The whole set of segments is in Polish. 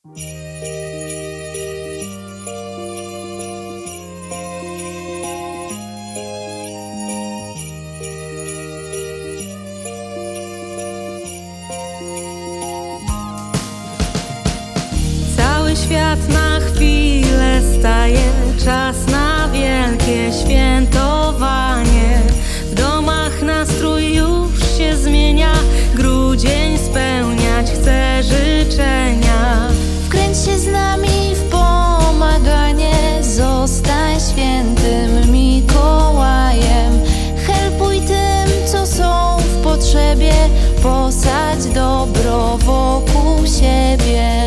Cały świat na chwilę staje, czas na wielkie świętowanie. W domach nastrój już się zmienia, grudzień spełniać chce życzenia. Wkręć się z nami w pomaganie, zostań świętym Mikołajem. Helpuj tym, co są w potrzebie, posadź dobro wokół siebie.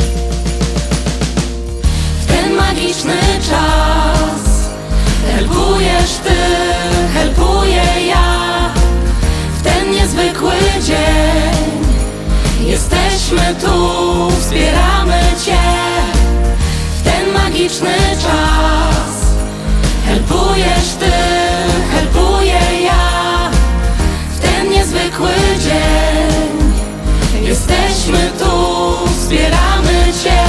Magiczny czas, helpujesz ty, helpuję ja. W ten niezwykły dzień jesteśmy tu, wspieramy cię. W ten magiczny czas helpujesz ty, helpuję ja. W ten niezwykły dzień jesteśmy tu, wspieramy cię.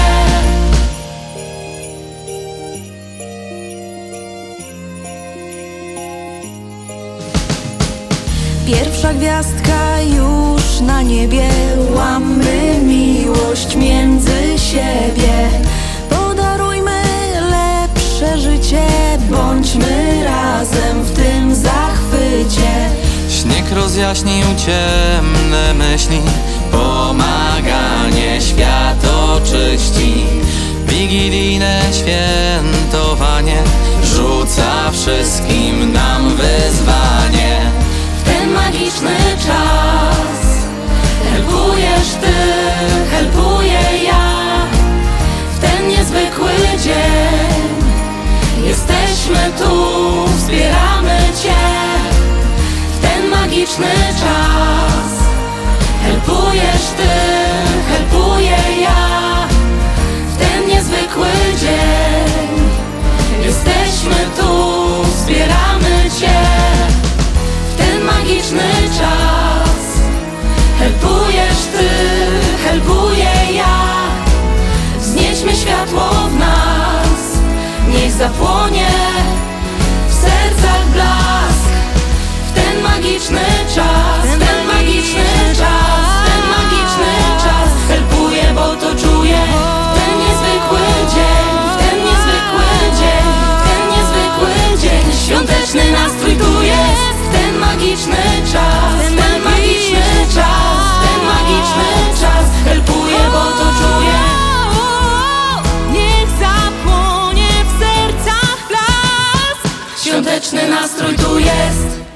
Pierwsza gwiazdka już na niebie, łammy miłość między siebie. Podarujmy lepsze życie, bądźmy razem w tym zachwycie. Śnieg rozjaśnił ciemne myśli, pomaganie świat oczyści. Wigilijne świętowanie rzuca wszystkim nam wyzwanie. Ten magiczny czas helpujesz ty, helpuję ja. W ten niezwykły dzień jesteśmy tu, wspieramy cię. W ten magiczny czas helpujesz ty, helpuję ja. W ten niezwykły dzień jesteśmy tu, wspieramy cię. Magiczny czas helpujesz ty, helpuję ja. Wznieśmy światło w nas, niech zapłonie w sercach blask. W ten magiczny czas, w ten magiczny czas, w ten magiczny czas helpuję, bo to czuję. W ten niezwykły dzień, w ten niezwykły dzień, w ten niezwykły dzień świąteczny nastrój tu jest. Ten magiczny czas, ten magiczny czas, ten magiczny czas helpuję, bo to czuję. Niech zapłonie w sercach blask. Świąteczny nastrój tu jest.